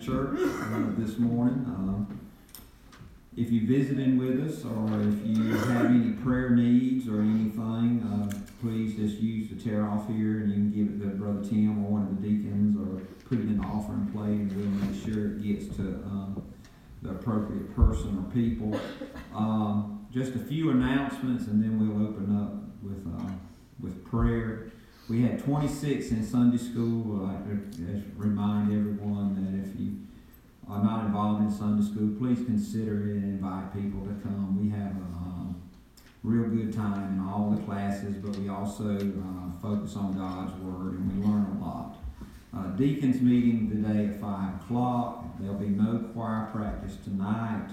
church this morning. If you're visiting with us or if you have any prayer needs or anything, please just use the tear off here and you can give it to Brother Tim or one of the deacons or put it in the offering plate and we'll make sure it gets to the appropriate person or people. Just a few announcements and then we'll open up with prayer. We had 26 in Sunday school. I'd like to just remind everyone that if you are not involved in Sunday school, please consider it and invite people to come. We have a real good time in all the classes, but we also focus on God's Word and we learn a lot. Deacons meeting today at 5 o'clock. There'll be no choir practice tonight.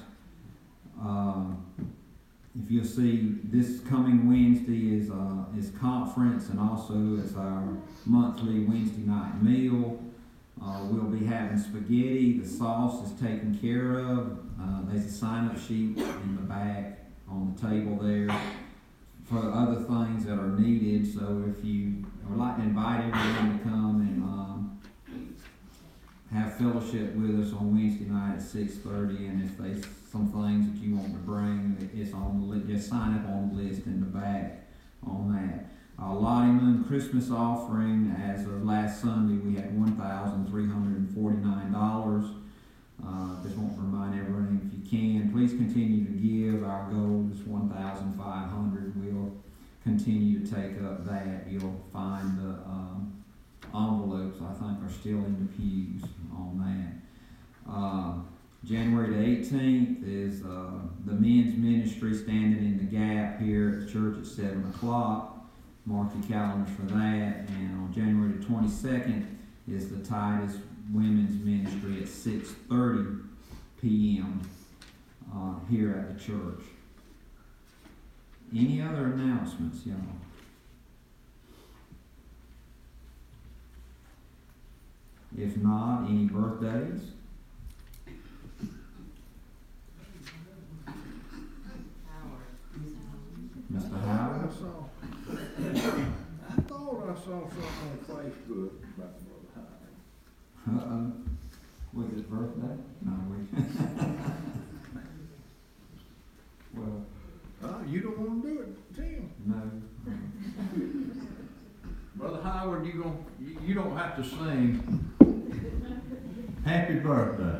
If you'll see, this coming Wednesday is conference and also it's our monthly Wednesday night meal. We'll be having spaghetti. The sauce is taken care of. There's a sign-up sheet in the back on the table there for other things that are needed. So if you would like to invite everyone to come and have fellowship with us on Wednesday night at 6:30, and if there's some things that you want to bring, it's on the list. Just sign up on the list in the back on that. Lottie Moon Christmas offering, as of last Sunday, we had $1,349. Just want to remind everyone, if you can, please continue to give. Our goal is $1,500. We'll continue to take up that. You'll find the envelopes, I think, are still in the pews on that. January the 18th is the men's ministry standing in the gap here at the church at 7 o'clock. Mark your calendars for that. And on January the 22nd is the Titus Women's Ministry at 6:30 p.m. Here at the church. Any other announcements, y'all? If not, any birthdays? Mr. Howard? I thought I saw something on Facebook about Brother Howard. Was his birthday? No, well, You don't want to do it, Tim. no. Brother Howard, you don't have to sing happy birthday.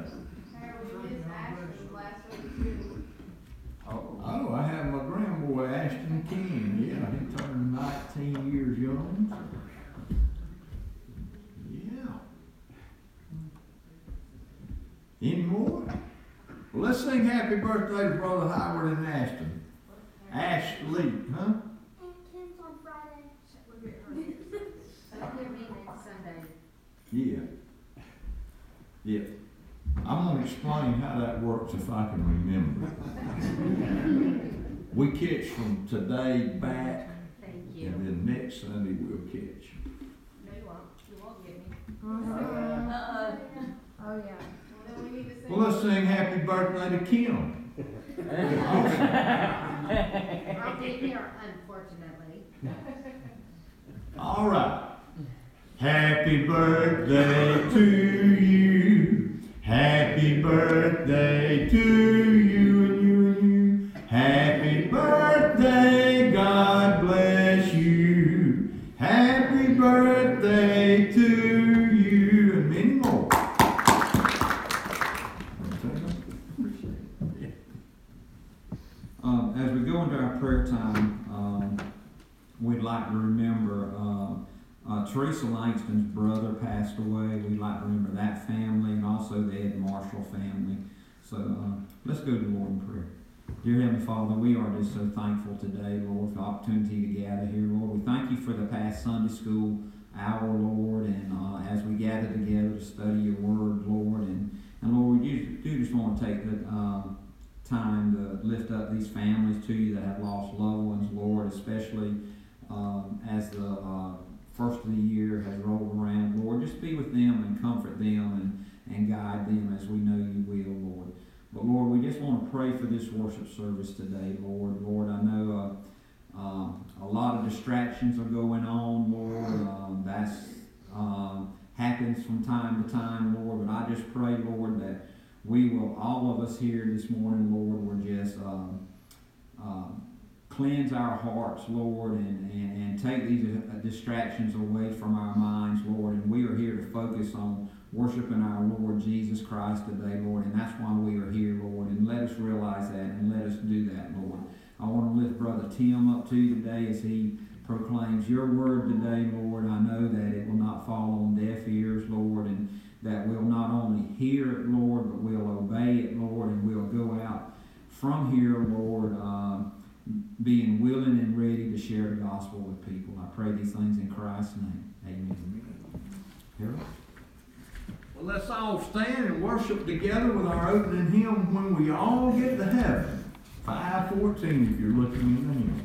Oh, I have my grandboy Ashton King. Yeah, he turned 19 years young. Yeah. Any more? Well, let's sing happy birthday to Brother Howard and Ashton. Ashley, huh? Kim's on Friday. Sunday. Yeah. Yeah. I'm going to explain how that works if I can remember. We catch from today back. Thank you. And then next Sunday we'll catch. No, you won't. You won't get me. Oh, yeah. Well, let's sing happy birthday to Kim. I'll be here, unfortunately. All right. Happy birthday to you. Happy birthday to you and you and you. Happy birthday, God bless you. Happy birthday to you, and many more. As we go into our prayer time, we'd like to remember Teresa Langston's brother passed away. We'd like to remember that family and also the Ed Marshall family. So let's go to the Lord in prayer. Dear Heavenly Father, we are just so thankful today, Lord, for the opportunity to gather here, Lord. We thank you for the past Sunday school hour, Lord, and as we gather together to study your word, Lord, and Lord, we do just want to take the time to lift up these families to you that have lost loved ones, Lord, especially as the first of the year has rolled around. Lord, just be with them and comfort them and guide them as we know you will, Lord. But Lord, we just want to pray for this worship service today, Lord. Lord, I know a lot of distractions are going on, Lord. That's happens from time to time, Lord. But I just pray, Lord, that we will, all of us here this morning, Lord, will just cleanse our hearts, Lord, and take these distractions away from our minds, Lord. And we are here to focus on worshiping our Lord Jesus Christ today, Lord. And that's why we are here, Lord. And let us realize that and let us do that, Lord. I want to lift Brother Tim up to you today as he proclaims your word today, Lord. I know that it will not fall on deaf ears, Lord, and that we'll not only hear it, Lord, but we'll obey it, Lord, and we'll go out from here, Lord, being willing and ready to share the gospel with people. I pray these things in Christ's name. Amen. Harold? Well, let's all stand and worship together with our opening hymn, When We All Get to Heaven. 514 if you're looking in the hymn.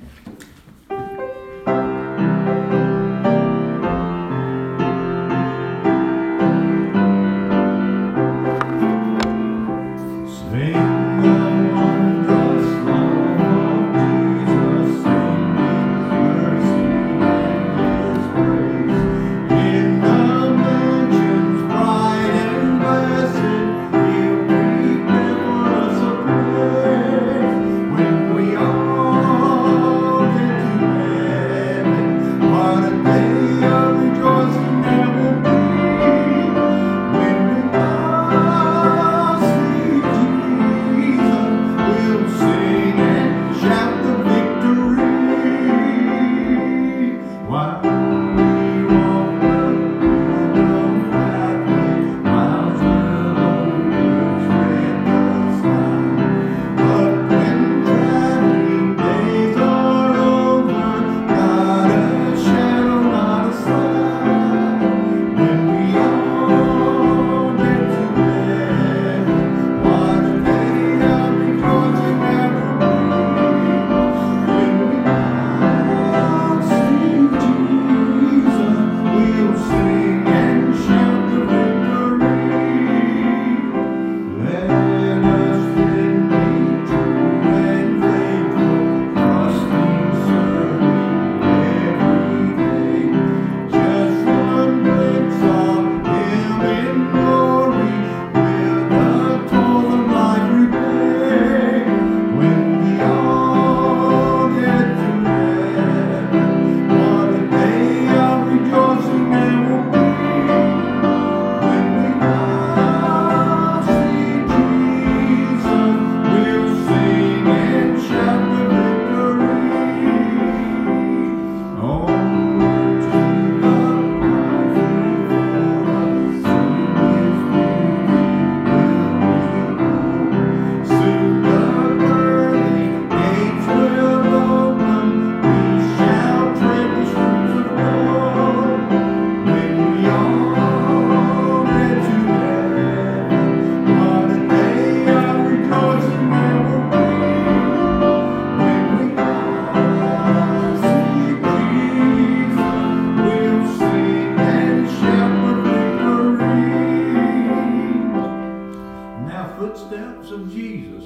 Footsteps of Jesus.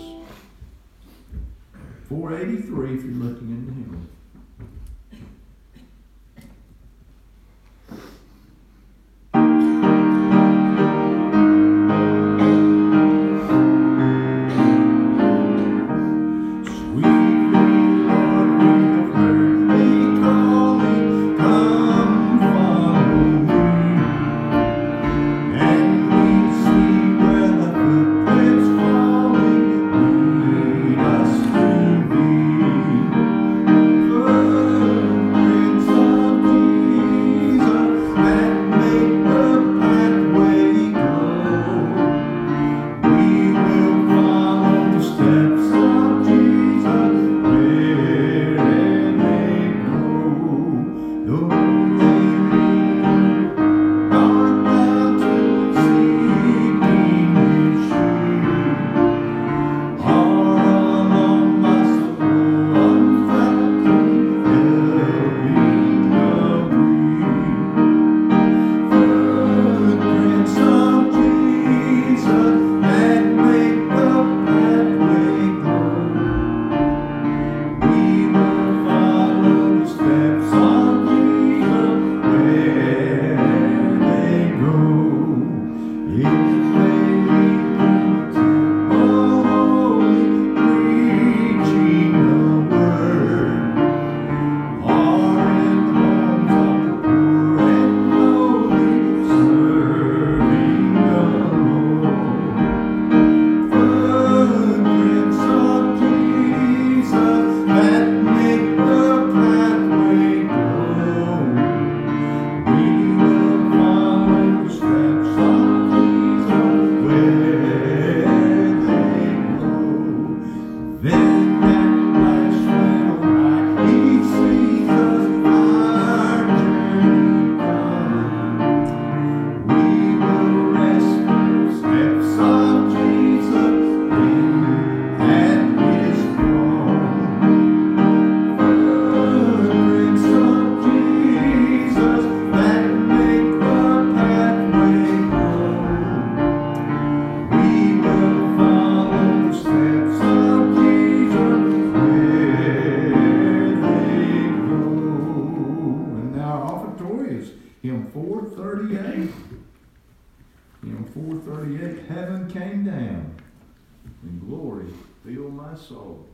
483 if you're looking in the hymn. 4:38, heaven came down, and glory filled my soul.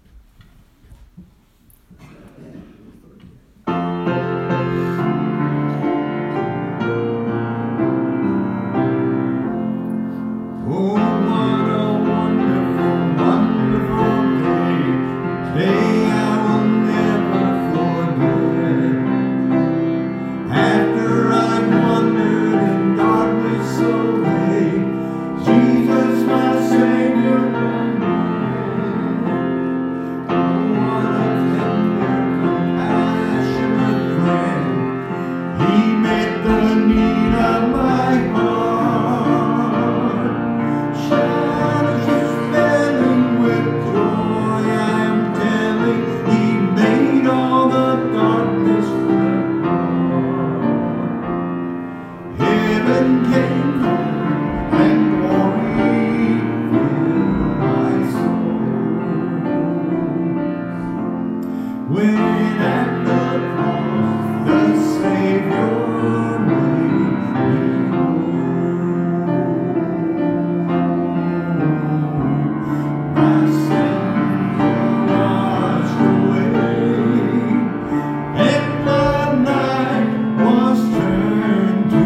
Oh, what a wonderful, wonderful day I will never forget. After I'd wandered in darkness away, Jesus, my Savior, oh, what a tender, compassionate friend. He met the need of my heart. Shadows are spelling with joy, I am telling, He made all the darkness depart. Heaven came down and glory filled my soul. When at the cross the Savior made me my sin washed away, and the night was turned to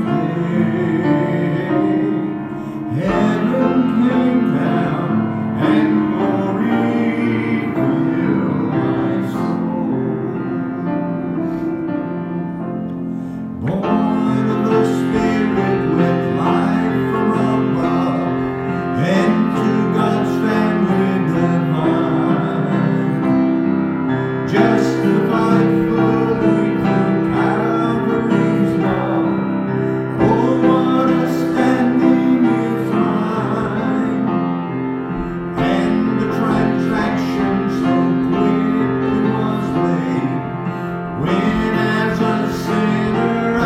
day. Heaven came down and glory filled my soul. Born of the Spirit with life from above, and to God's family divine, justified fully through Calvary's love. Oh, what a standing is mine, and the transaction so quickly was made, when as a sinner I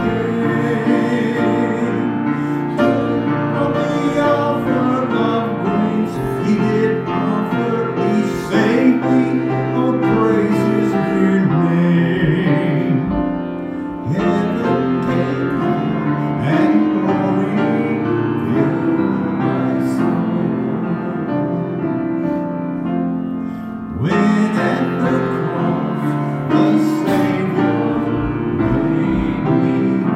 came. On the offer of grace He did offer, He saved me, oh praise His dear name. Heaven came down and glory filled my soul. When at the cross the Savior made me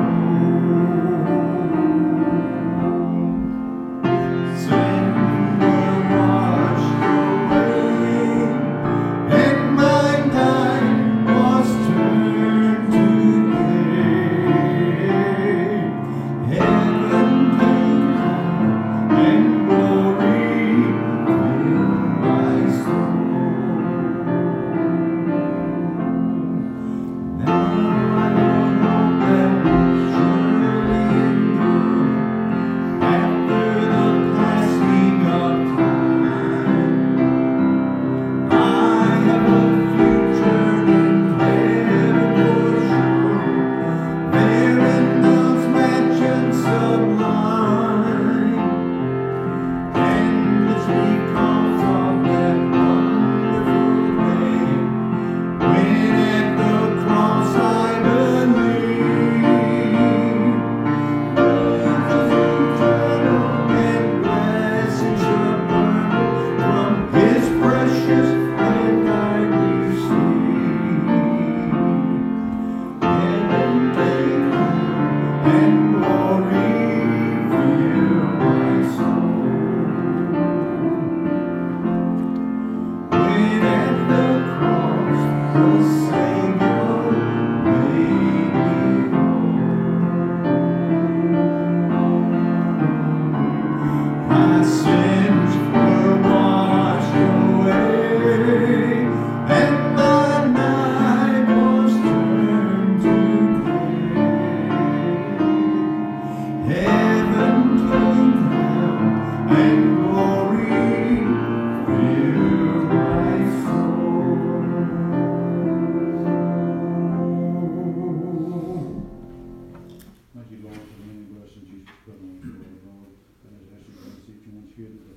whole. Sin were washed away, and my night was turned to day. Heaven came down and glory filled my soul. Now I know that will surely endure after the passing of time. I have a future in heaven for sure, there in those mansions sublime. And it's because of that wonderful day, when at the cross I believe, Jesus eternal and blessings abundant from His precious hand I receive. Heaven came down and glory filled my soul. When at the cross the Savior made me whole. My sins were washed away, and the night was turned to day. Heaven came down and glory filled my soul. Thank you, Lord, for the many blessings you put on us, Lord. And I ask you to bless each one's here today.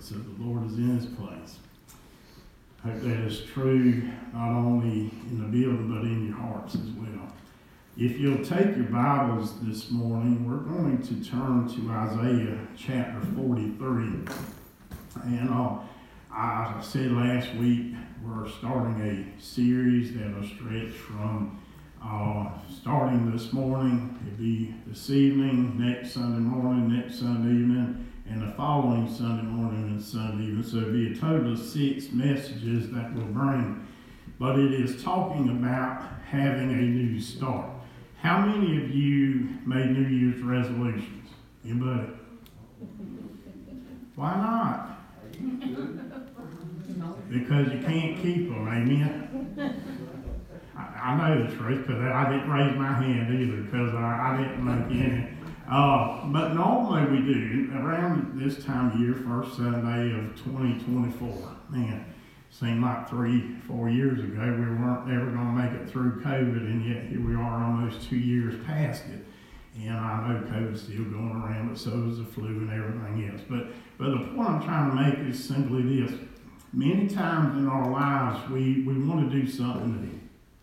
presence of the Lord is in this place. I hope that is true not only in the building but in your hearts as well. If you'll take your Bibles this morning, we're going to turn to Isaiah chapter 43. And I said last week, we're starting a series that will stretch from starting this morning, it'll be this evening, next Sunday morning, next Sunday evening, and the following Sunday morning and Sunday evening. So it'll be a total of 6 messages that we'll bring. But it is talking about having a new start. How many of you made New Year's resolutions? Anybody? Why not? Because you can't keep them, amen? I know the truth, because I didn't raise my hand either, because I didn't make any. But normally we do, around this time of year, first Sunday of 2024. Man, seemed like 3-4 years ago we weren't ever going to make it through COVID, and yet here we are almost 2 years past it. And I know COVID's still going around, but so is the flu and everything else. But the point I'm trying to make is simply this. Many times in our lives we want to do something new.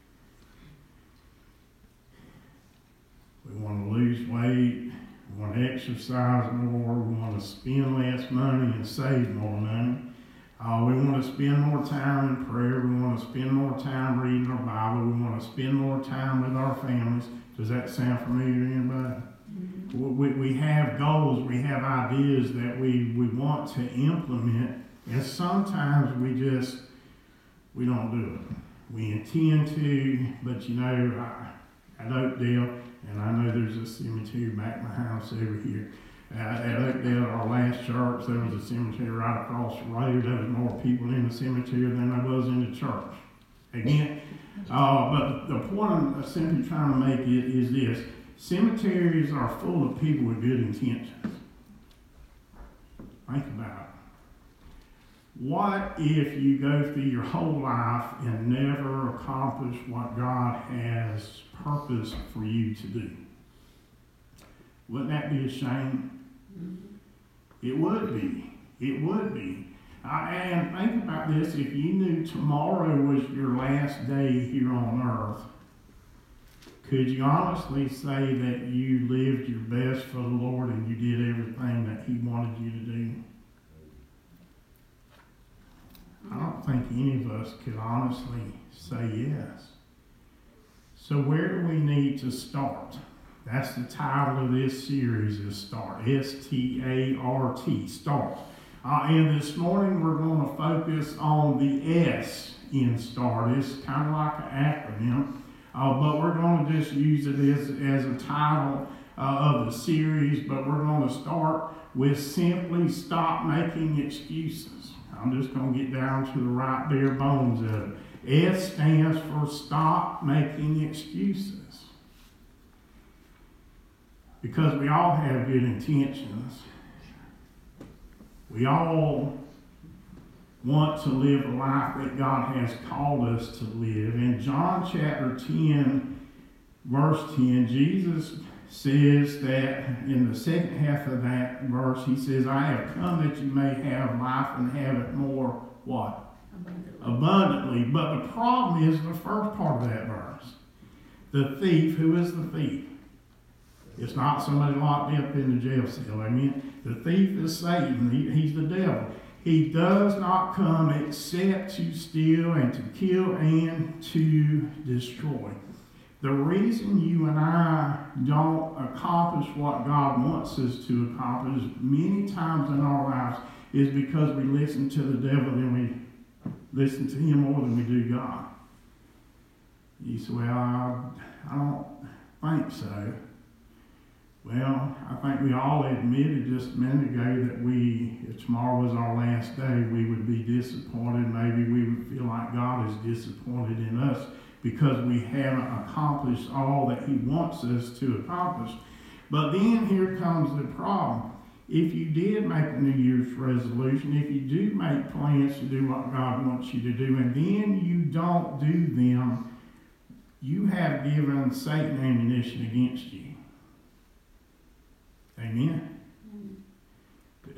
We want to lose weight, we want to exercise more, we want to spend less money and save more money. We want to spend more time in prayer, we want to spend more time reading our Bible, we want to spend more time with our families. Does that sound familiar to anybody? Mm-hmm. We have goals, we have ideas that we want to implement, and sometimes we don't do it. We intend to, but you know, at Oakdale, and I know there's a cemetery back in my house over here. At Oakdale, our last church, there was a cemetery right across the road. There was more people in the cemetery than there was in the church. Again, but the point I'm simply trying to make is this. Cemeteries are full of people with good intentions. Think about it. What if you go through your whole life and never accomplish what God has purposed for you to do? Wouldn't that be a shame? It would be. It would be. And think about this. If you knew tomorrow was your last day here on earth, could you honestly say that you lived your best for the Lord and you did everything that He wanted you to do? I don't think any of us could honestly say yes. So where do we need to start? That's the title of this series, is START. S-T-A-R-T, START. And this morning we're going to focus on the S in START. It's kind of like an acronym, but we're going to just use it as a title of the series, but we're going to start with simply stop making excuses. I'm just going to get down to the right bare bones of it. S stands for stop making excuses. Because we all have good intentions. We all want to live a life that God has called us to live. In John chapter 10, verse 10, Jesus says that in the second half of that verse, He says, I have come that you may have life and have it more, what? Abundantly. But the problem is the first part of that verse. The thief, who is the thief? It's not somebody locked up in the jail cell. Amen. The thief is Satan. He's the devil. He does not come except to steal and to kill and to destroy. The reason you and I don't accomplish what God wants us to accomplish many times in our lives is because we listen to the devil and we listen to him more than we do God. You say, well, I don't think so. Well, I think we all admitted just a minute ago that if tomorrow was our last day, we would be disappointed. Maybe we would feel like God is disappointed in us because we haven't accomplished all that He wants us to accomplish. But then here comes the problem. If you did make a New Year's resolution, if you do make plans to do what God wants you to do, and then you don't do them, you have given Satan ammunition against you. Amen.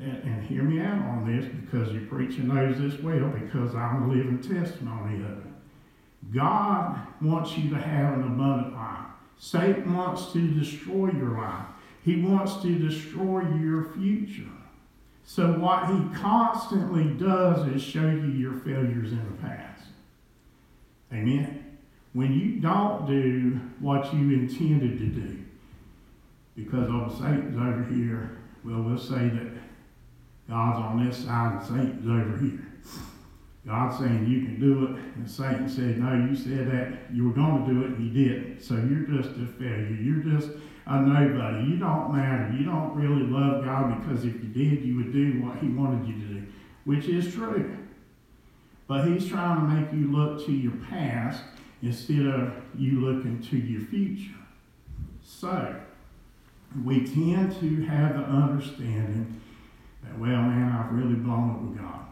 and hear me out on this because your preacher knows this well because I'm a living testimony of it. God wants you to have an abundant life. Satan wants to destroy your life. He wants to destroy your future. So what he constantly does is show you your failures in the past. Amen? When you don't do what you intended to do, because Satan's over here, well, we'll say that God's on this side and Satan's over here. God's saying you can do it, and Satan said, no, you said that you were going to do it, and you didn't. So you're just a failure. You're just a nobody. You don't matter. You don't really love God because if you did, you would do what he wanted you to do, which is true. But he's trying to make you look to your past instead of you looking to your future. So, we tend to have the understanding that, well, man, I've really blown it with God.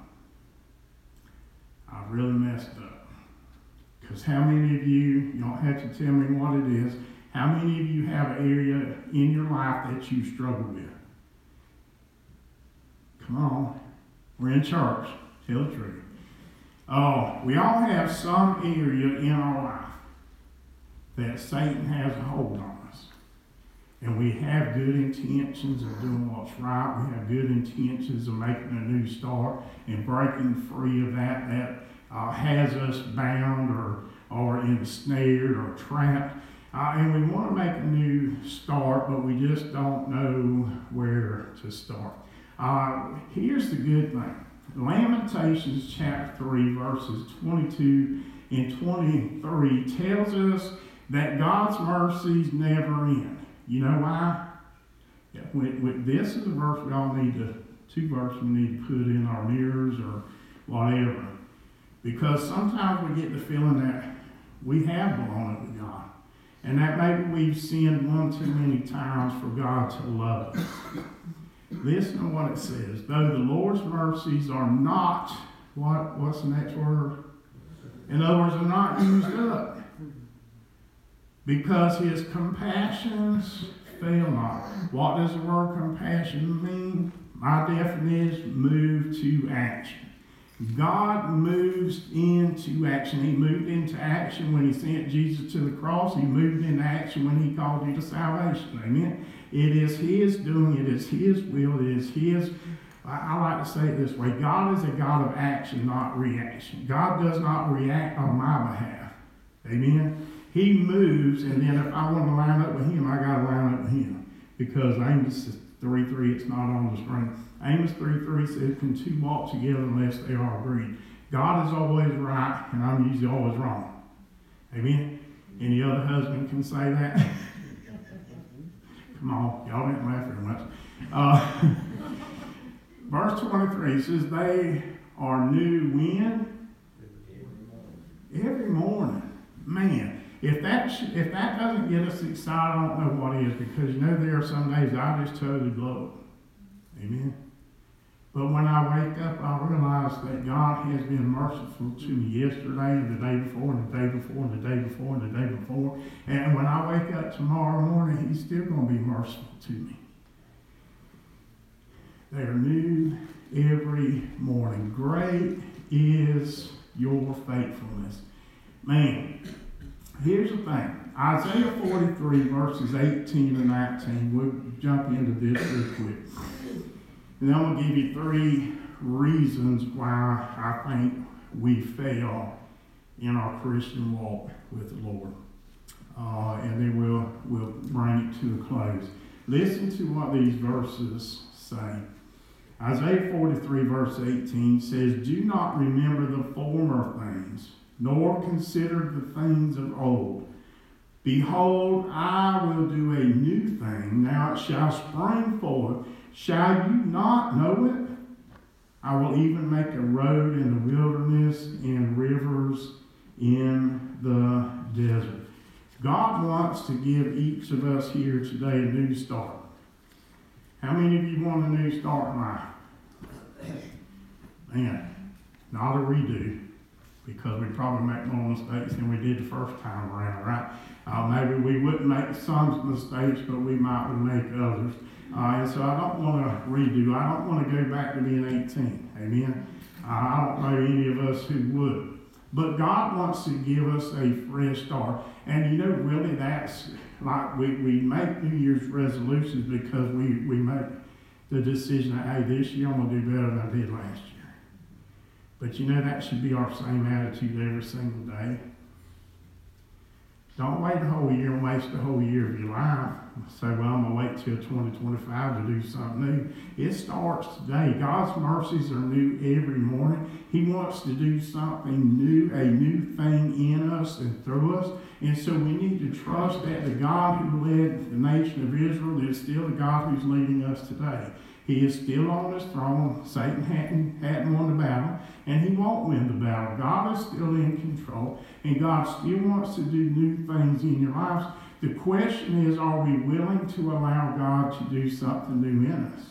I've really messed up. Because how many of you don't have to tell me what it is, how many of you have an area in your life that you struggle with? Come on. We're in church. Tell the truth. Oh, we all have some area in our life that Satan has a hold on us. And we have good intentions of doing what's right. We have good intentions of making a new start and breaking free of that has us bound or ensnared or trapped. And we want to make a new start, but we just don't know where to start. Here's the good thing. Lamentations chapter 3, verses 22 and 23 tells us that God's mercies never end. You know why? Yeah, this is a verse we all need two verses we need to put in our mirrors or whatever. Because sometimes we get the feeling that we have blown it with God. And that maybe we've sinned one too many times for God to love us. Listen to what it says. Though the Lord's mercies are not, what's the next word? In other words, are not used up. Because his compassions fail not. What does the word compassion mean? My definition, move to action. God moves into action. He moved into action when he sent Jesus to the cross. He moved into action when he called you to salvation. Amen? It is his doing. It is his will. It is his... I like to say it this way. God is a God of action, not reaction. God does not react on my behalf. Amen? He moves, and then if I want to line up with him, I got to line up with him. Because Amos 3:3, it's not on the screen. Amos 3:3 says, can two walk together unless they are agreed? God is always right, and I'm usually always wrong. Amen? Any other husband can say that? Come on, y'all didn't laugh very much. Verse 23 says, they are new when? Every morning. Man. If that doesn't get us excited, I don't know what is, because you know there are some days I just totally blow it. Amen? But when I wake up, I realize that God has been merciful to me yesterday and the day before and the day before and the day before and the day before. And when I wake up tomorrow morning, he's still going to be merciful to me. They are new every morning. Great is your faithfulness. Man. Here's the thing. Isaiah 43, verses 18 and 19. We'll jump into this real quick. And I'm going to give you 3 reasons why I think we fail in our Christian walk with the Lord. And then we'll bring it to a close. Listen to what these verses say. Isaiah 43, verse 18 says, do not remember the former things, nor consider the things of old. Behold, I will do a new thing. Now it shall spring forth. Shall you not know it? I will even make a road in the wilderness and rivers in the desert. God wants to give each of us here today a new start. How many of you want a new start in life? Man, not a redo. Because we probably make more mistakes than we did the first time around, right? Maybe we wouldn't make some mistakes, but we might make others. And so I don't want to redo. I don't want to go back to being 18. Amen. I don't know any of us who would. But God wants to give us a fresh start. And you know, really, that's like we make New Year's resolutions because we make the decision that, hey, this year I'm going to do better than I did last year. But you know, that should be our same attitude every single day. Don't wait a whole year and waste a whole year of your life. Say, well, I'm going to wait till 2025 to do something new. It starts today. God's mercies are new every morning. He wants to do something new, a new thing in us and through us. And so we need to trust that the God who led the nation of Israel is still the God who's leading us today. He is still on his throne. Satan hadn't won the battle, and he won't win the battle. God is still in control, and God still wants to do new things in your lives. The question is, are we willing to allow God to do something new in us?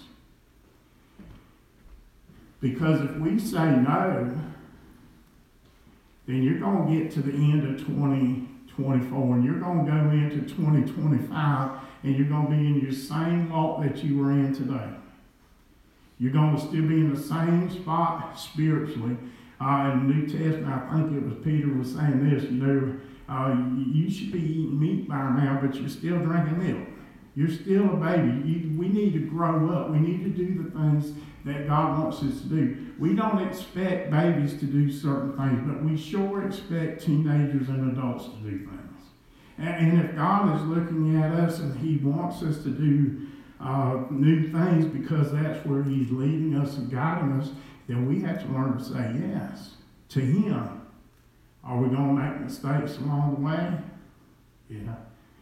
Because if we say no, then you're going to get to the end of 2024, and you're going to go into 2025, and you're going to be in your same walk that you were in today. You're going to still be in the same spot spiritually. In the New Testament, I think it was Peter was saying this, you know, you should be eating meat by now, but you're still drinking milk. You're still a baby. We need to grow up. We need to do the things that God wants us to do. We don't expect babies to do certain things, but we sure expect teenagers and adults to do things. And if God is looking at us and he wants us to do new things because that's where he's leading us and guiding us, then we have to learn to say yes to him. Are we going to make mistakes along the way? Yeah.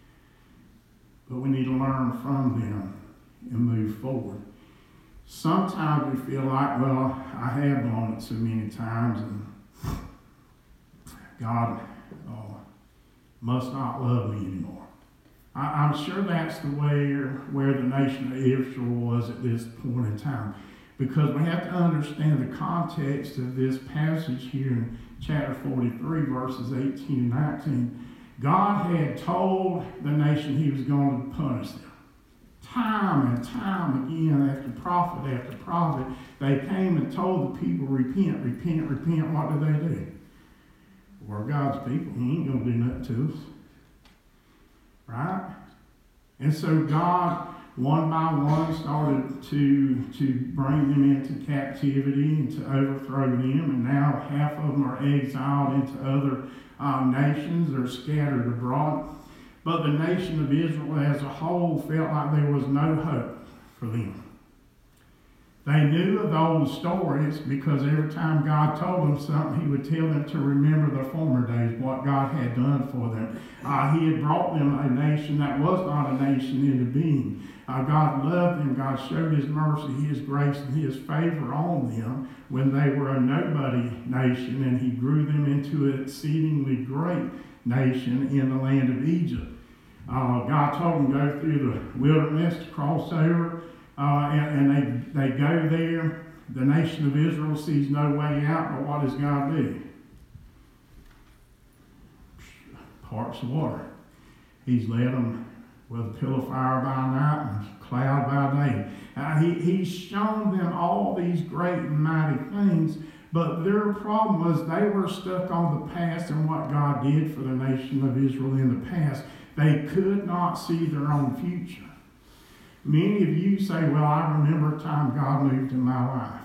But we need to learn from them and move forward. Sometimes we feel like, well, I have blown it so many times and God must not love me anymore. I'm sure that's the way where the nation of Israel was at this point in time. Because we have to understand the context of this passage here in chapter 43, verses 18 and 19. God had told the nation he was going to punish them. Time and time again, after prophet, they came and told the people, repent, repent, repent. What did they do? We're God's people. He ain't going to do nothing to us. Right? And so God, one by one, started to bring them into captivity and to overthrow them. And now half of them are exiled into other nations. They're scattered abroad. But the nation of Israel as a whole felt like there was no hope for them. They knew of those stories because every time God told them something, he would tell them to remember the former days, what God had done for them. He had brought them a nation that was not a nation into being. God loved them. God showed his mercy, his grace, and his favor on them when they were a nobody nation, and he grew them into an exceedingly great nation in the land of Egypt. God told them to go through the wilderness to cross over. And they go there. The nation of Israel sees no way out, but what does God do? Parts of water. He's led them with a pillar of fire by night and a cloud by day. He's shown them all these great and mighty things, but their problem was they were stuck on the past and what God did for the nation of Israel in the past. They could not see their own future. Many of you say, well, I remember a time God moved in my life.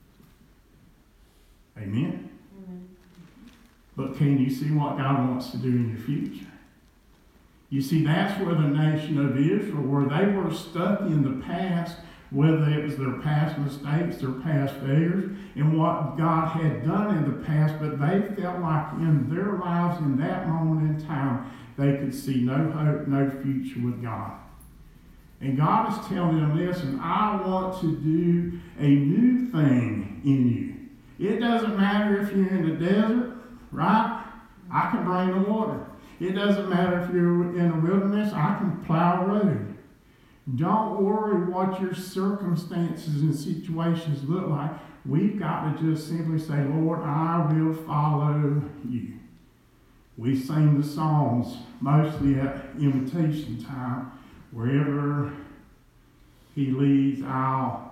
Amen? But can you see what God wants to do in your future? You see, that's where the nation of Israel were. They were stuck in the past, whether it was their past mistakes, their past failures, and what God had done in the past, but they felt like in their lives in that moment in time, they could see no hope, no future with God. And God is telling them this, and I want to do a new thing in you. It doesn't matter if you're in the desert, right? I can bring the water. It doesn't matter if you're in the wilderness, I can plow a road. Don't worry what your circumstances and situations look like. We've got to just simply say, Lord, I will follow you. We sing the songs mostly at invitation time, wherever He leads, I'll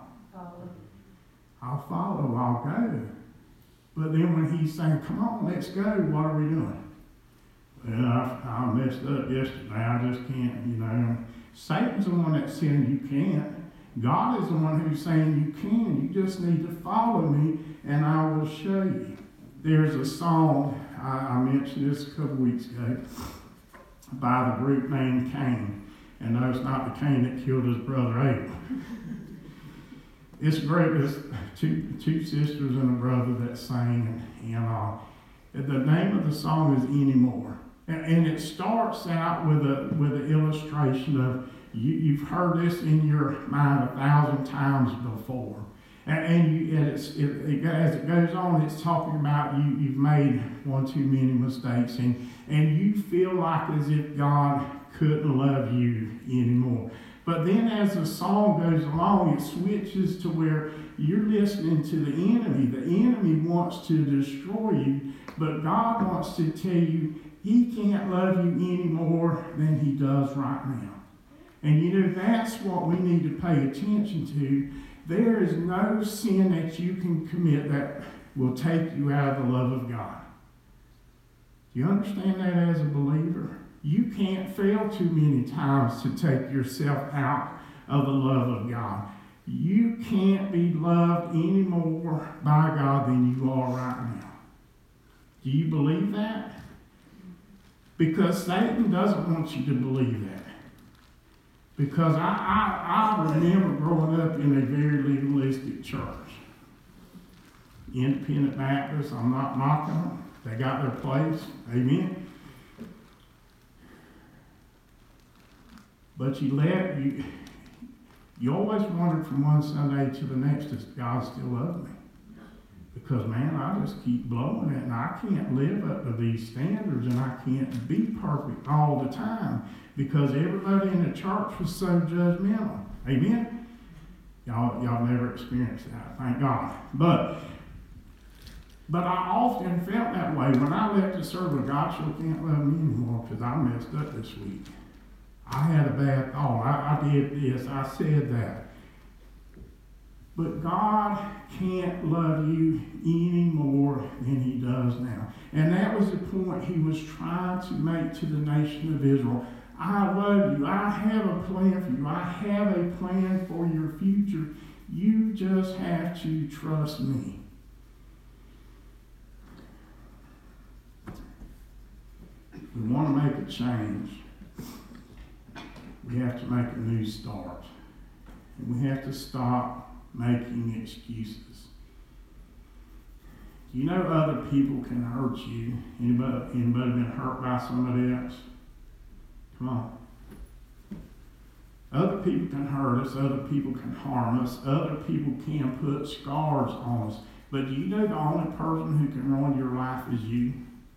follow, I'll go. But then when he's saying, come on, let's go, what are we doing? Well, I messed up yesterday. I just can't, you know. Satan's the one that's saying you can't. God is the one who's saying you can. You just need to follow me, and I will show you. There's a song, I mentioned this a couple weeks ago, by the group named Cain. And no, it's not the Cain that killed his brother Abel. It's great. There's two sisters and a brother that sang, and the name of the song is Anymore. And it starts out with an illustration of, you've heard this in your mind 1,000 times before. As it goes on, it's talking about you've made one too many mistakes, and you feel like as if God couldn't love you anymore. But then as the song goes along, it switches to where you're listening to the enemy. The enemy wants to destroy you, but God wants to tell you he can't love you any more than he does right now. And you know, that's what we need to pay attention to. There is no sin that you can commit that will take you out of the love of God. Do you understand that as a believer? You can't fail too many times to take yourself out of the love of God. You can't be loved any more by God than you are right now. Do you believe that? Because Satan doesn't want you to believe that. Because I remember growing up in a very legalistic church. Independent Baptists, I'm not knocking them. They got their place. Amen. But you always wondered from one Sunday to the next, does God still love me? Because, man, I just keep blowing it, and I can't live up to these standards, and I can't be perfect all the time, because everybody in the church was so judgmental. Amen? Y'all never experienced that, thank God. But I often felt that way when I left the service. God sure can't love me anymore because I messed up this week. I had a bad thought. I did this. I said that. But God can't love you any more than he does now. And that was the point he was trying to make to the nation of Israel. I love you. I have a plan for you. I have a plan for your future. You just have to trust me. If we want to make a change, we have to make a new start. And we have to stop making excuses. You know other people can hurt you. Anybody been hurt by somebody else? Come on. Other people can hurt us. Other people can harm us. Other people can put scars on us. But do you know the only person who can ruin your life is you?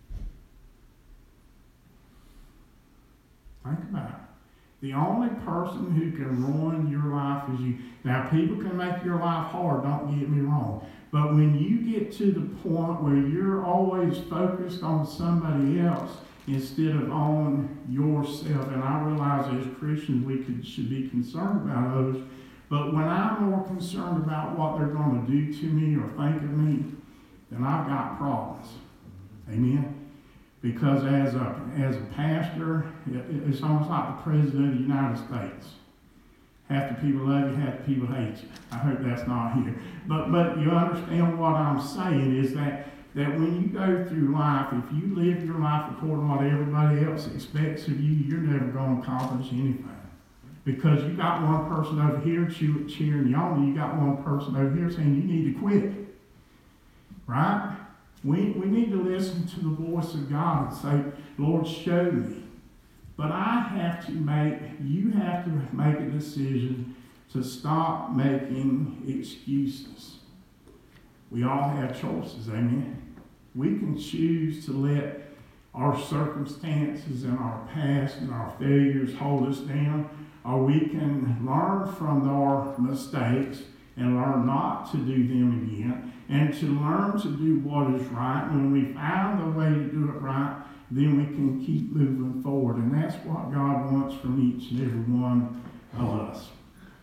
Think about it. The only person who can ruin your life is you. Now, people can make your life hard, don't get me wrong. But when you get to the point where you're always focused on somebody else instead of on yourself, and I realize as Christians we should be concerned about others, but when I'm more concerned about what they're going to do to me or think of me, then I've got problems. Amen? Because as a pastor, it's almost like the President of the United States. Half the people love you, half the people hate you. I hope that's not here. But you understand what I'm saying is that when you go through life, if you live your life according to what everybody else expects of you, you're never going to accomplish anything. Because you got one person over here cheering you on, you got one person over here saying you need to quit. Right? We need to listen to the voice of God and say, Lord, show me. But you have to make a decision to stop making excuses. We all have choices, amen? We can choose to let our circumstances and our past and our failures hold us down, or we can learn from our mistakes and learn not to do them again, and to learn to do what is right. When we find the way to do it right, then we can keep moving forward. And that's what God wants from each and every one of us.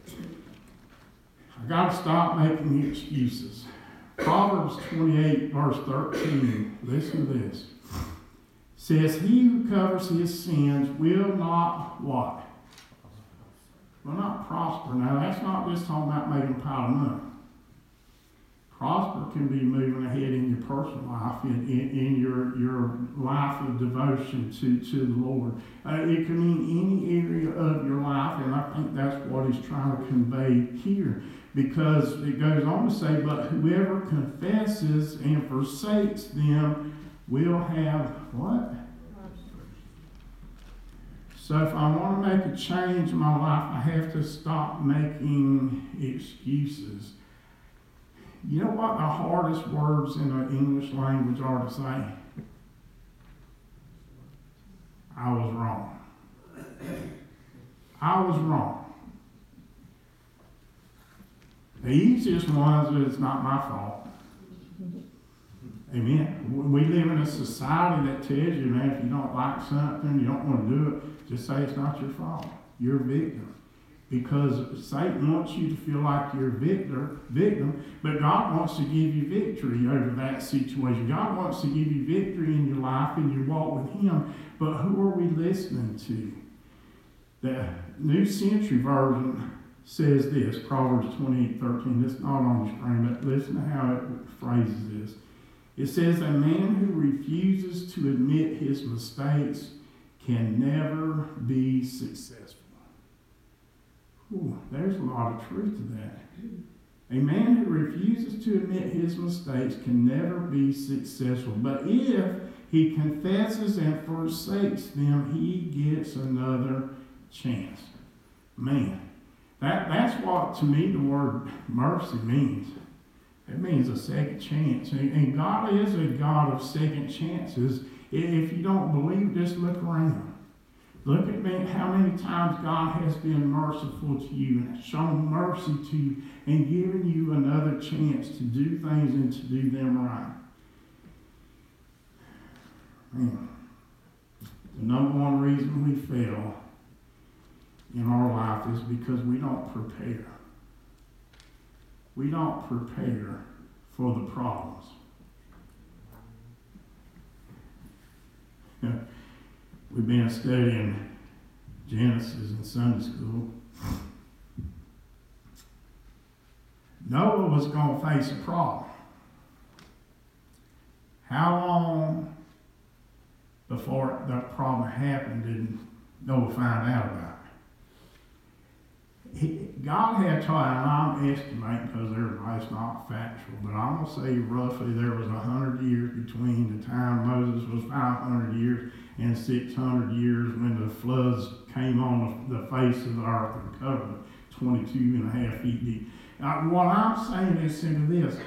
I got to stop making excuses. Proverbs 28, verse 13, listen to this. Says, he who covers his sins will not what? Will not prosper. Now, that's not just talking about making a pile of money. Prosper can be moving ahead in your personal life, in your life of devotion to the Lord. It can mean any area of your life, and I think that's what he's trying to convey here. Because it goes on to say, but whoever confesses and forsakes them will have what? So if I want to make a change in my life, I have to stop making excuses. You know what the hardest words in the English language are to say? I was wrong. I was wrong. The easiest one is it's not my fault. Amen. We live in a society that tells you, man, if you don't like something, you don't want to do it, just say it's not your fault. You're a victim. Because Satan wants you to feel like you're a victim, but God wants to give you victory over that situation. God wants to give you victory in your life and your walk with Him. But who are we listening to? The New Century Version says this, Proverbs 28:13. It's not on the screen, but listen to how it phrases this. It says, a man who refuses to admit his mistakes can never be successful. Ooh, there's a lot of truth to that. A man who refuses to admit his mistakes can never be successful. But if he confesses and forsakes them, he gets another chance. Man, that's what, to me, the word mercy means. It means a second chance. And God is a God of second chances. If you don't believe, just look around. Look at me, how many times God has been merciful to you and shown mercy to you and given you another chance to do things and to do them right. Man, the number one reason we fail in our life is because we don't prepare. We don't prepare for the problems. We've been studying Genesis in Sunday school. Noah was going to face a problem. How long before that problem happened did Noah find out about it? God had told him, I'm estimating because it's not factual, but I'm going to say roughly there was 100 years between the time Moses was 500 years and 600 years when the floods came on the face of the earth and covered 22.5 feet deep. What I'm saying is simply this.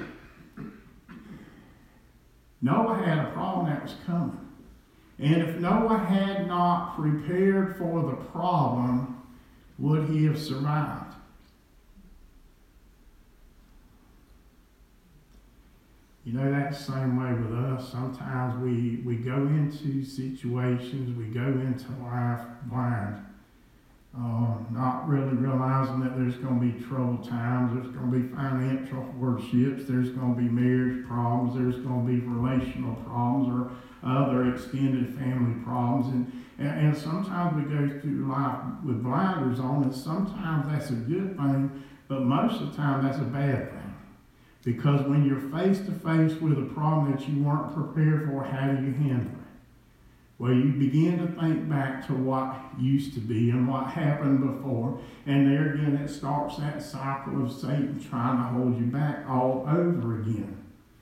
Noah had a problem that was coming. And if Noah had not prepared for the problem, would he have survived? You know, that's the same way with us. Sometimes we go into situations, we go into life blind, not really realizing that there's going to be troubled times, there's going to be financial hardships, there's going to be marriage problems, there's going to be relational problems or other extended family problems. And sometimes we go through life with blinders on, and sometimes that's a good thing, but most of the time that's a bad thing. Because when you're face to face with a problem that you weren't prepared for, how do you handle it? Well, you begin to think back to what used to be and what happened before, and there again it starts that cycle of Satan trying to hold you back all over again.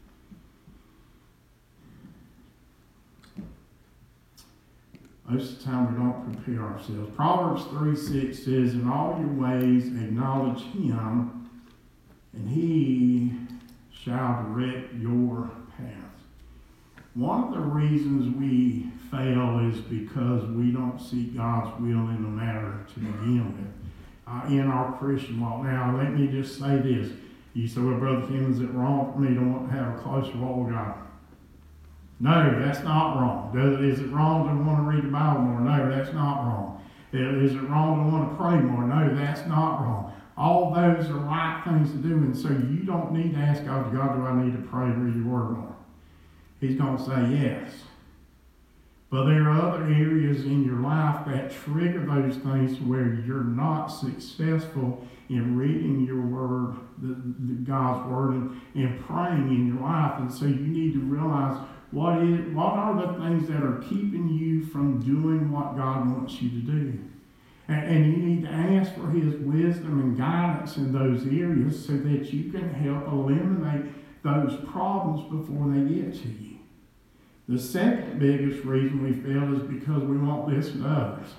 Most of the time we don't prepare ourselves. Proverbs 3:6 says, in all your ways acknowledge Him, and He shall direct your paths. One of the reasons we fail is because we don't seek God's will in the matter to begin with in our Christian walk. Now, let me just say this. You say, well, Brother Kim, is it wrong for me to want to have a closer walk with God? No, that's not wrong. Is it wrong to want to read the Bible more? No, that's not wrong. Is it wrong to want to pray more? No, that's not wrong. All those are right things to do, and so you don't need to ask God, do I need to pray, read your word more? He's going to say yes. But there are other areas in your life that trigger those things where you're not successful in reading your word, God's word, and praying in your life. And so you need to realize what are the things that are keeping you from doing what God wants you to do. And you need to ask for His wisdom and guidance in those areas so that you can help eliminate those problems before they get to you. The second biggest reason we fail is because we won't listen to others.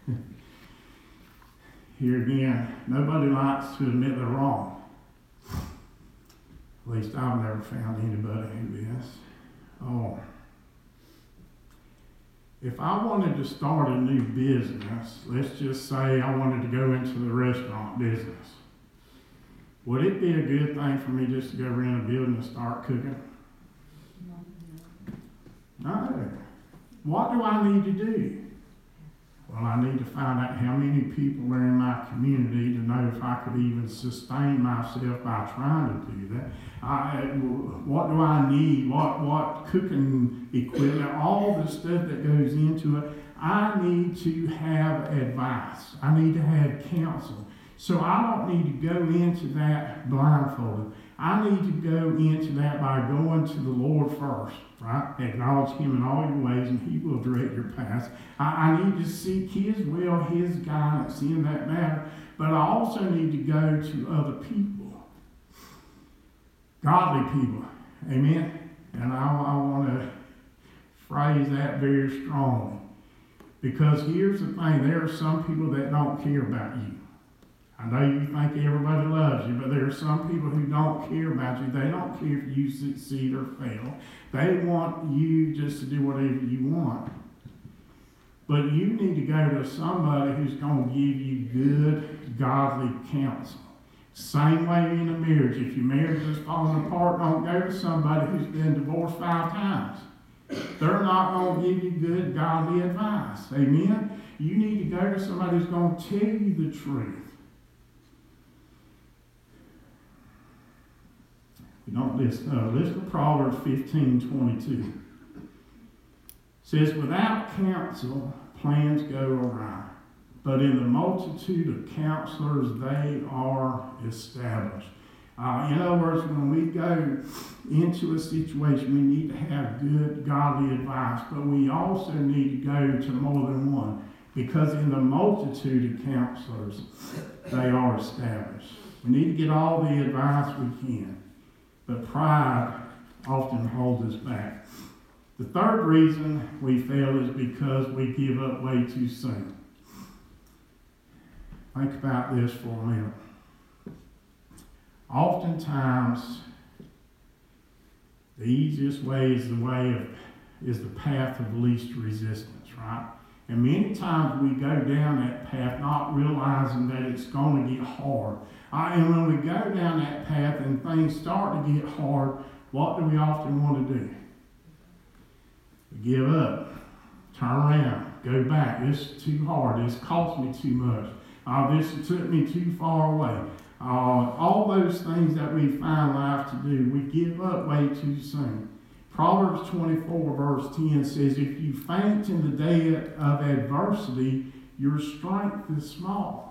Here again, nobody likes to admit they're wrong. At least I've never found anybody who is. Oh. If I wanted to start a new business, let's just say I wanted to go into the restaurant business, would it be a good thing for me just to go rent a building and start cooking? No. What do I need to do? Well, I need to find out how many people are in my community to know if I could even sustain myself by trying to do that. What do I need? What cooking equipment? All the stuff that goes into it. I need to have advice. I need to have counsel. So I don't need to go into that blindfolded. I need to go into that by going to the Lord first, right? Acknowledge Him in all your ways and He will direct your paths. I need to seek His will, His guidance in that matter, but I also need to go to other people, godly people, amen? And I want to phrase that very strongly, because here's the thing, there are some people that don't care about you. I know you think everybody loves you, but there are some people who don't care about you. They don't care if you succeed or fail. They want you just to do whatever you want. But you need to go to somebody who's going to give you good, godly counsel. Same way in a marriage. If your marriage is falling apart, don't go to somebody who's been divorced 5 times. They're not going to give you good, godly advice. Amen? You need to go to somebody who's going to tell you the truth. We don't listen. Listen to Proverbs 15:22. It says, without counsel, plans go awry, but in the multitude of counselors, they are established. In other words, when we go into a situation, we need to have good, godly advice, but we also need to go to more than one, because in the multitude of counselors, they are established. We need to get all the advice we can. But pride often holds us back. The third reason we fail is because we give up way too soon. Think about this for a minute. Oftentimes, the easiest way is the path of least resistance, right? And many times we go down that path not realizing that it's going to get hard. And when we go down that path and things start to get hard, what do we often want to do? We give up, turn around, go back. This is too hard. This cost me too much. This took me too far away. All those things that we find life to do, we give up way too soon. Proverbs 24 verse 10 says, if you faint in the day of adversity, your strength is small.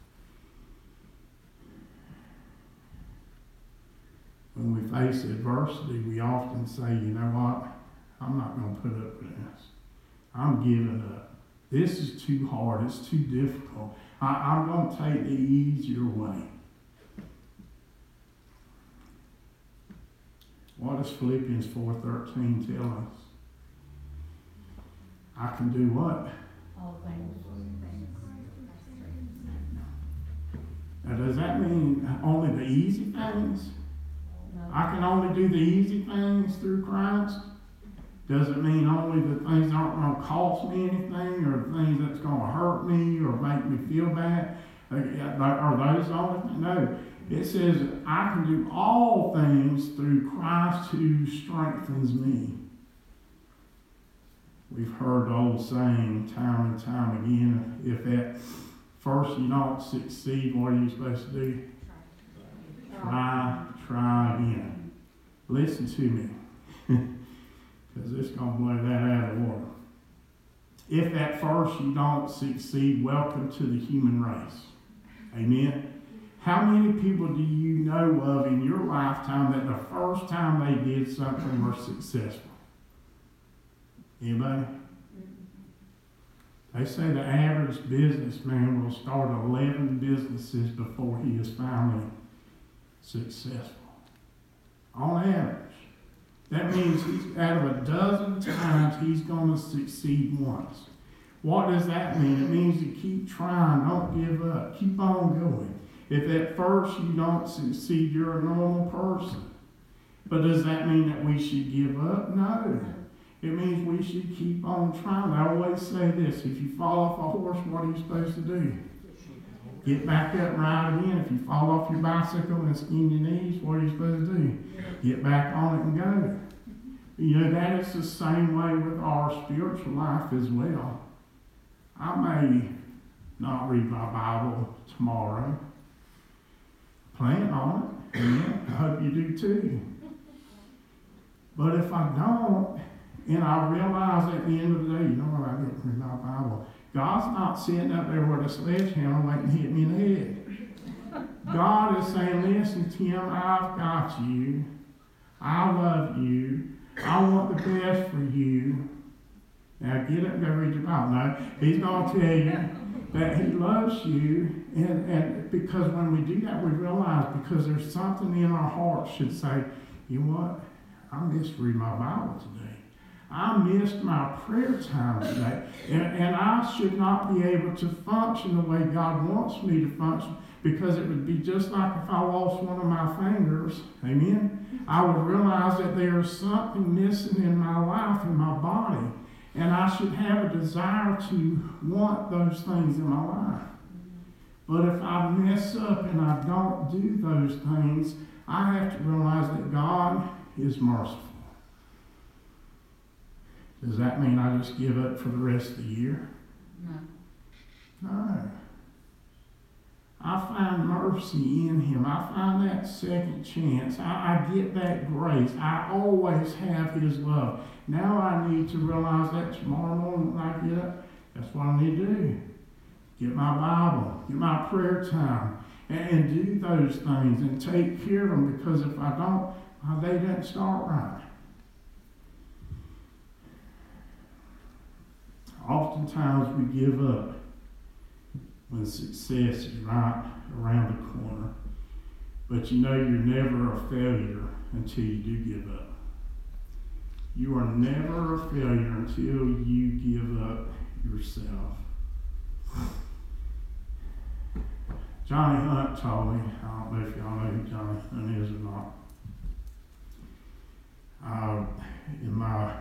When we face adversity, we often say, you know what? I'm not going to put up with this. I'm giving up. This is too hard. It's too difficult. I'm going to take the easier way. What does Philippians 4:13 tell us? I can do what? All things. Now, does that mean only the easy things? No. I can only do the easy things through Christ? Does it mean only the things that aren't going to cost me anything, or things that's going to hurt me or make me feel bad? Are those the only things? No. It says, I can do all things through Christ who strengthens me. We've heard the old saying time and time again, if at first you don't succeed, what are you supposed to do? Try again. Listen to me, because it's going to blow that out of the water. If at first you don't succeed, welcome to the human race. Amen. How many people do you know of in your lifetime that the first time they did something were successful? Anybody? They say the average businessman will start 11 businesses before he is finally successful. On average. That means he's out of a dozen times he's going to succeed once. What does that mean? It means to keep trying, don't give up, keep on going. If at first you don't succeed, you're a normal person. But does that mean that we should give up? No. It means we should keep on trying. I always say this, if you fall off a horse, what are you supposed to do? Get back up and ride again. If you fall off your bicycle and skin your knees, what are you supposed to do? Get back on it and go. You know, that is the same way with our spiritual life as well. I may not read my Bible tomorrow. Plan on it. Amen. I hope you do too. But if I don't, and I realize at the end of the day, you know what, I didn't read my Bible. God's not sitting up there with a sledgehammer waiting to hit me in the head. God is saying, listen, Tim, I've got you. I love you. I want the best for you. Now get up and go read your Bible. No, he's going to tell you that he loves you. And because when we do that, we realize because there's something in our hearts should say, you know what? I missed reading my Bible today. I missed my prayer time today. And I should not be able to function the way God wants me to function, because it would be just like if I lost one of my fingers. Amen? I would realize that there's something missing in my life, in my body. And I should have a desire to want those things in my life. But if I mess up and I don't do those things, I have to realize that God is merciful. Does that mean I just give up for the rest of the year? No. I find mercy in him. I find that second chance. I get that grace. I always have his love. Now I need to realize that tomorrow morning when I get up, that's what I need to do. Get my Bible, get my prayer time, and do those things and take care of them, because if I don't, my day doesn't start right. Oftentimes we give up when success is right around the corner. But you know you're never a failure until you do give up. You are never a failure until you give up yourself. Johnny Hunt told me, I don't know if y'all know who Johnny Hunt is or not. In my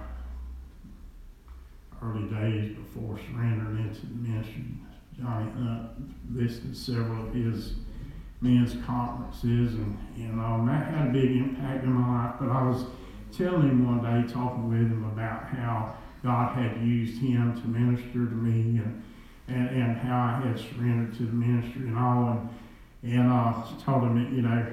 early days before surrendering into the ministry, Johnny Hunt listened to several of his men's conferences, and that had a big impact in my life. But I was telling him one day, talking with him about how God had used him to minister to me, and how I had surrendered to the ministry and all, and I told him that,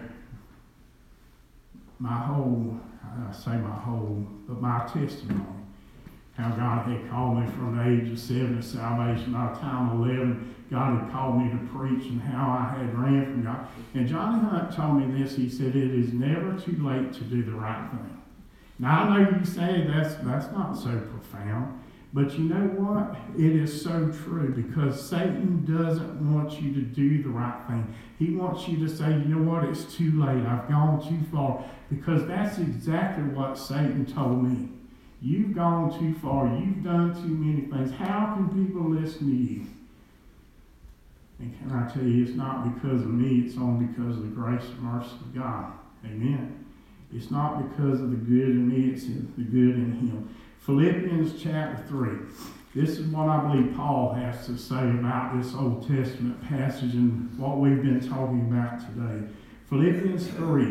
my testimony, how God had called me from the age of 7 to salvation. By the time of 11, God had called me to preach, and how I had ran from God. And Johnny Hunt told me this. He said, it is never too late to do the right thing. Now, I know you say that's not so profound, but you know what? It is so true, because Satan doesn't want you to do the right thing. He wants you to say, you know what? It's too late. I've gone too far. Because that's exactly what Satan told me. You've gone too far. You've done too many things. How can people listen to you? And can I tell you, it's not because of me. It's only because of the grace and mercy of God. Amen. It's not because of the good in me. It's the good in him. Philippians chapter 3. This is what I believe Paul has to say about this Old Testament passage and what we've been talking about today. Philippians 3,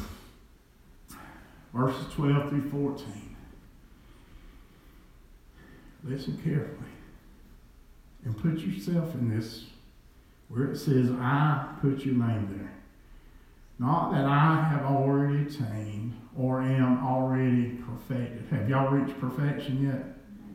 verses 12 through 14. Listen carefully and put yourself in this where it says, I, put your name there. Not that I have already attained or am already perfected. Have y'all reached perfection yet?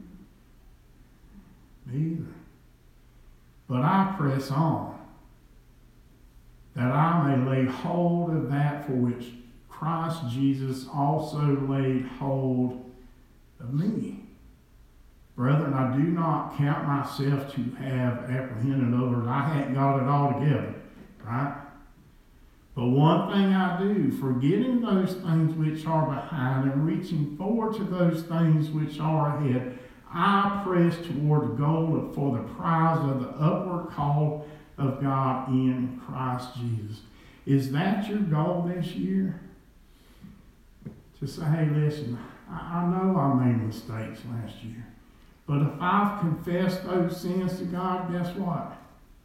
Me either. But I press on, that I may lay hold of that for which Christ Jesus also laid hold of me. Brethren, I do not count myself to have apprehended over it. I hadn't got it all together, right? But one thing I do, forgetting those things which are behind and reaching forward to those things which are ahead, I press toward the goal for the prize of the upward call of God in Christ Jesus. Is that your goal this year? To say, hey, listen, I know I made mistakes last year. But if I've confessed those sins to God, guess what?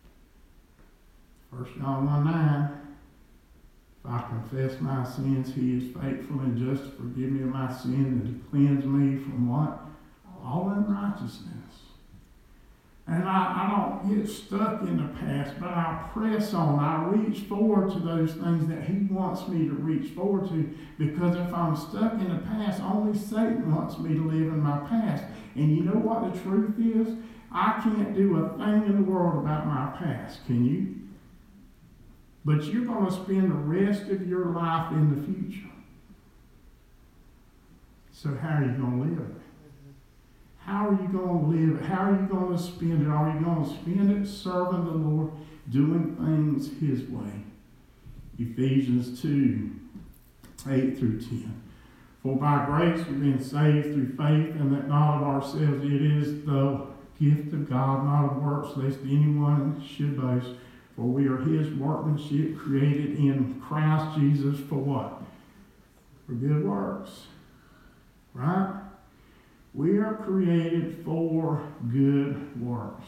1 John 1:9, if I confess my sins, He is faithful and just to forgive me of my sin and to cleanse me from what? All unrighteousness. And I don't get stuck in the past, but I press on. I reach forward to those things that He wants me to reach forward to, because if I'm stuck in the past, only Satan wants me to live in my past. And you know what the truth is? I can't do a thing in the world about my past, can you? But you're going to spend the rest of your life in the future. So how are you going to live it? How are you going to live it? How are you going to spend it? Are you going to spend it serving the Lord, doing things His way? Ephesians 2:8-10. For by grace we've been saved through faith, and that not of ourselves. It is the gift of God, not of works, lest anyone should boast. For we are His workmanship, created in Christ Jesus for what? For good works. Right? We are created for good works.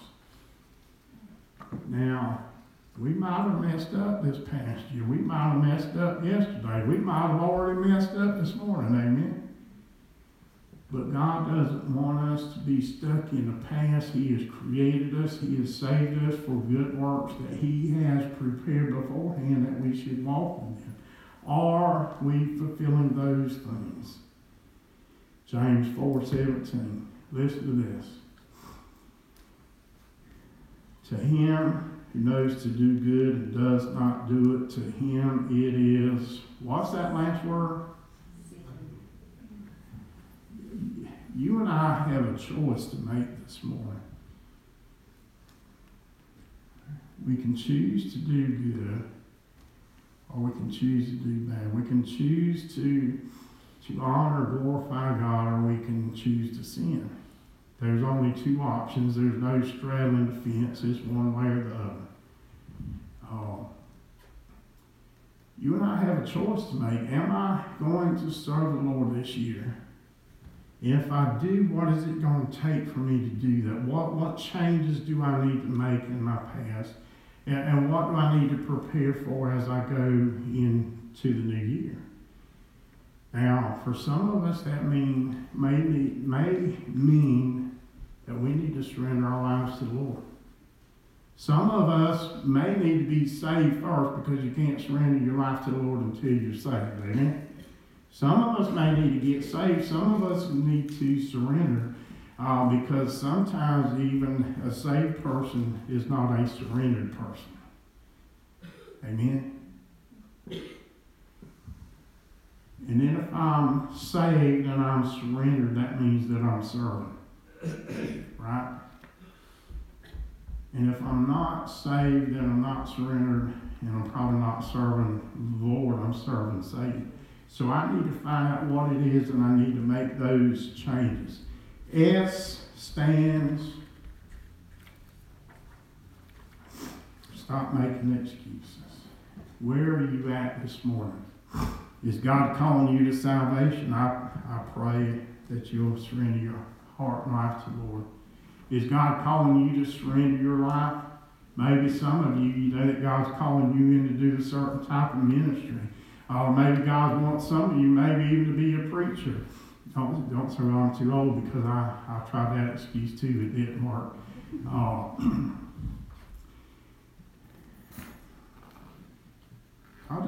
Now, we might have messed up this past year. We might have messed up yesterday. We might have already messed up this morning. Amen? But God doesn't want us to be stuck in the past. He has created us. He has saved us for good works that He has prepared beforehand that we should walk in them. Are we fulfilling those things? James 4:17. Listen to this. To him who knows to do good and does not do it, to him it is, what's that last word? You and I have a choice to make this morning. We can choose to do good, or we can choose to do bad. We can choose to honor, glorify God, or we can choose to sin. There's only two options. There's no straddling the fence. It's one way or the other. You and I have a choice to make. Am I going to serve the Lord this year? If I do, what is it going to take for me to do that? What changes do I need to make in my past? And what do I need to prepare for as I go into the new year? Now, for some of us, that may mean that we need to surrender our lives to the Lord. Some of us may need to be saved first, because you can't surrender your life to the Lord until you're saved. Amen? Some of us may need to get saved. Some of us need to surrender, because sometimes even a saved person is not a surrendered person. Amen? And then if I'm saved and I'm surrendered, that means that I'm serving. Right? And if I'm not saved, then I'm not surrendered, and I'm probably not serving the Lord, I'm serving Satan. So I need to find out what it is, and I need to make those changes. S stands, stop making excuses. Where are you at this morning? Is God calling you to salvation? I pray that you'll surrender your heart and life to the Lord. Is God calling you to surrender your life? Maybe some of you know that God's calling you in to do a certain type of ministry. Or maybe God wants some of you maybe even to be a preacher. Don't say I'm too old, because I tried that excuse too. It didn't work.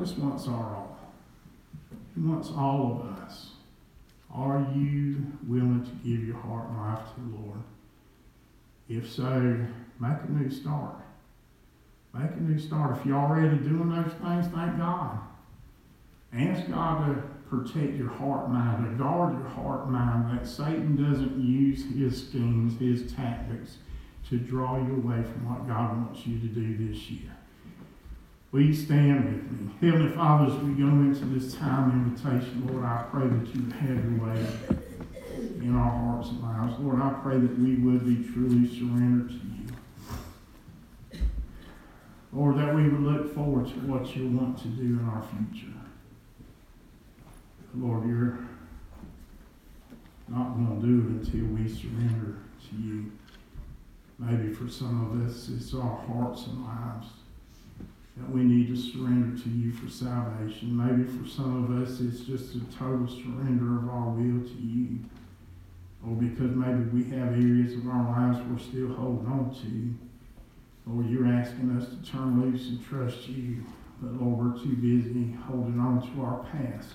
just wants our all. He wants all of us. Are you willing to give your heart and life to the Lord? If so, make a new start. Make a new start. If you're already doing those things, thank God. Ask God to protect your heart and mind, to guard your heart and mind, that Satan doesn't use his schemes, his tactics to draw you away from what God wants you to do this year. Will you stand with me? Heavenly Father, as we go into this time of invitation, Lord, I pray that you would have your way in our hearts and lives. Lord, I pray that we would be truly surrendered to you. Lord, that we would look forward to what you want to do in our future. Lord, you're not going to do it until we surrender to you. Maybe for some of us, it's our hearts and lives that we need to surrender to you for salvation. Maybe for some of us, it's just a total surrender of our will to you. Or because maybe we have areas of our lives we're still holding on to. Lord, you're asking us to turn loose and trust you. But Lord, we're too busy holding on to our past.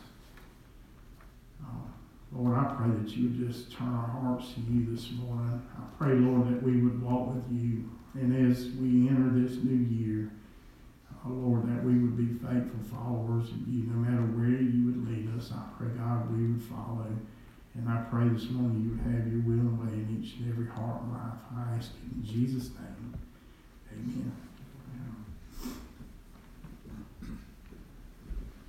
Lord, I pray that you would just turn our hearts to you this morning. I pray, Lord, that we would walk with you. And as we enter this new year, Lord, that we would be faithful followers of you. No matter where you would lead us, I pray, God, we would follow. And I pray this morning you would have your will and way in each and every heart and life. I ask you in Jesus' name. Amen.